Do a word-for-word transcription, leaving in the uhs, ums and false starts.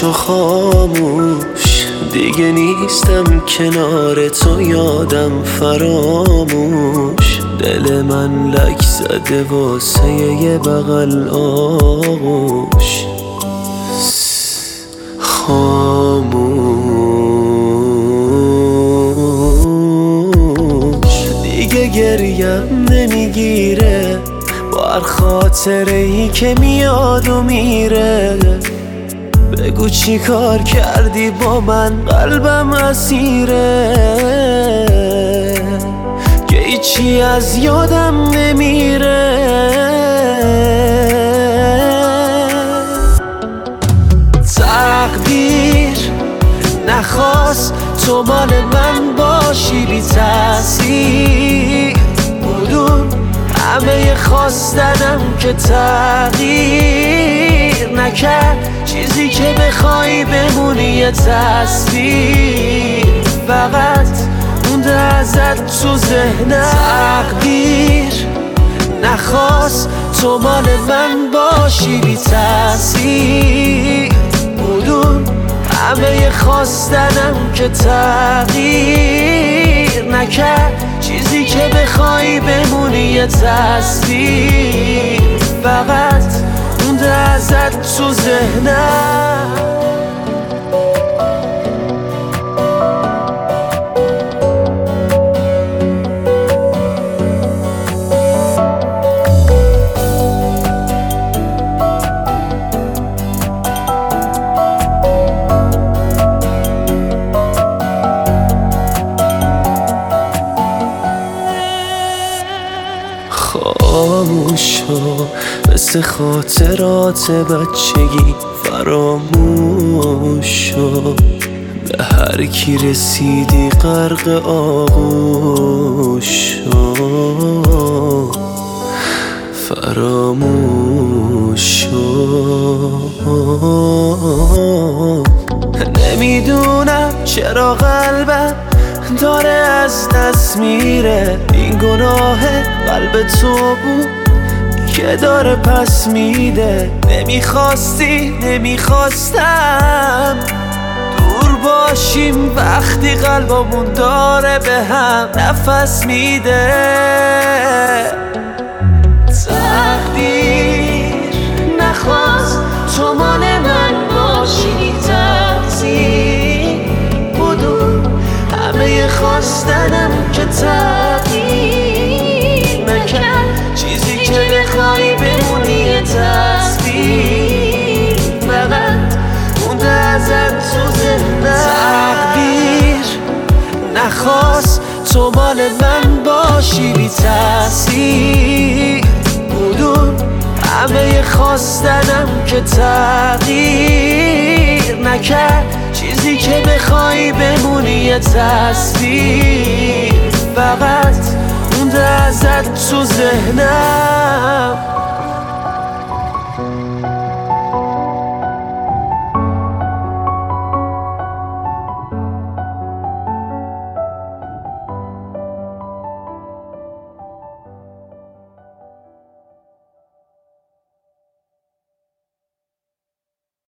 شو خاموش، دیگه نیستم کنار تو، یادم فراموش. دل من لک زده واسه یه بغل آغوش. خاموش دیگه گریم نمیگیره با هر خاطره ای که میاد و میره. بگو چی کار کردی با من، قلبم اسیره که هیچی از یادم نمیره. تقدیر نخواست تو مال من باشی بی تأثیر، بودون همه خواستنم که تغییر نکرد. چیزی که بخوای بمونی یه تصویر، فقط مونده ازت تو ذهنم. تقدیر نخواست تو مال من باشی بی تأثیر، بودون همه خواستنم که تغییر نکرد. چیزی که بخوای بمونی یه تصویر، فقط مونده ازت تو ذهنم. خاموش شو مثل خاطرات بچگی، فراموش شو به هر کی رسیدی غرق آغوش شو. فراموش شو. نمیدونم چرا قلبم داره از دست میره، این گناه قلب تو بود که داره پس میده. نمیخواستی نمیخواستم دور باشیم وقتی قلبمون داره به هم نفس میده. تقدیر نخواست تو مال من باشی تقصیر، بودون همه خواستنم که تغییر نکرد. چیزی که بخوای بمونی یه تصویر، فقط مونده ازت تو ذهنم. تقدیر نخواست تو مال من باشی بی تأثیر، بودون همه خواستنم که تغییر نکرد. چیزی که بخوای بمونی یه تصویر، فقط مونده ازت تو ذهنم.